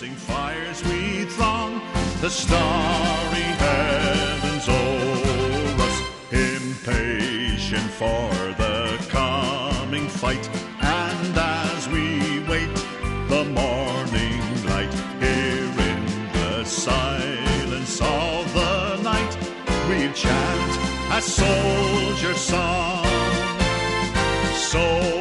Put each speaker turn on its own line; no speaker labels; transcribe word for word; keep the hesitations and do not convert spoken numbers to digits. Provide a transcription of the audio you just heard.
blazing fires we throng the starry heavens o'er us, impatient for the coming fight. And as we wait the morning light, here in the silence of the night, we'll chant a soldier song. So